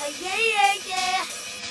yeah, yeah, yeah.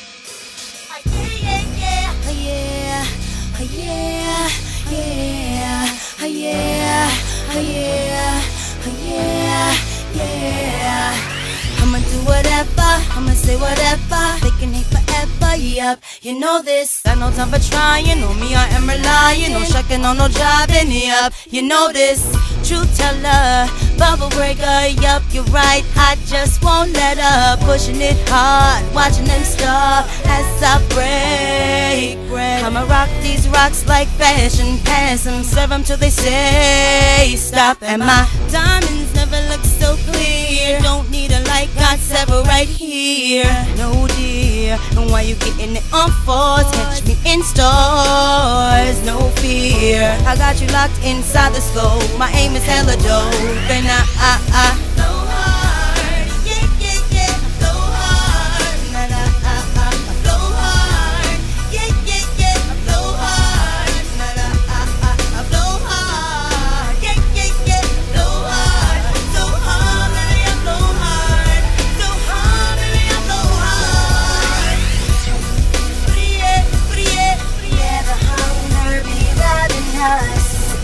Yeah, yeah, yeah. Yeah, yeah, yeah, yeah, yeah, yeah. I'ma do whatever, I'ma say whatever. They can hate forever, yup, you know this. Got no time for trying, on me I am relying. No shucking on no jobbing, yup, you know this. Truth teller, bubble breaker, yup, you're right. I just won't let up, pushing it hard, watching them start as I break bread. I'ma rock these rocks like fashion, pass them, serve them till they say stop. And my diamonds never look so clear. Don't need a light, got several right here. No dear, and why you getting it on force? Catch me in stores, no fear. I got you locked inside the scope. My aim is hella dope, and I flow hard, yeah, yeah, yeah, flow hard, I flow hard, yeah, yeah, yeah, flow hard, I flow hard, yeah, yeah, yeah, flow hard, so hard, baby, I flow hard, so hard, baby, I flow hard. Yeah, the hunger be driving us.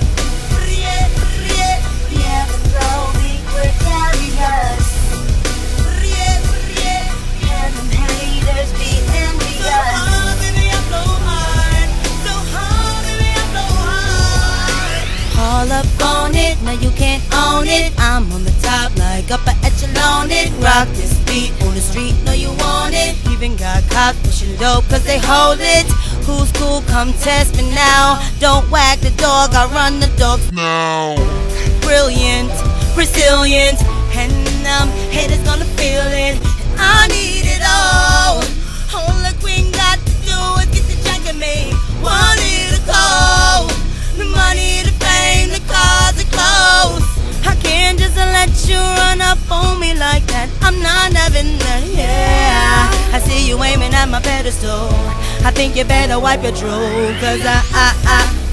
All up on it, now you can't own it. I'm on the top like upper echelon it. Rock this beat on the street, know you want it. Even got cops pushing dope cause they hold it. Who's cool, come test me now. Don't wag the dog, I run the dogs now. Brilliant, resilient, and haters gonna feel it. And I need it all. All the queen got to do is get the jack of me. Want it to go. The money, the fame, the cars, the clothes. I can't just let you run up on me like that. I'm not having that, yeah. I see you aiming at my pedestal. I think you better wipe your drool, cause I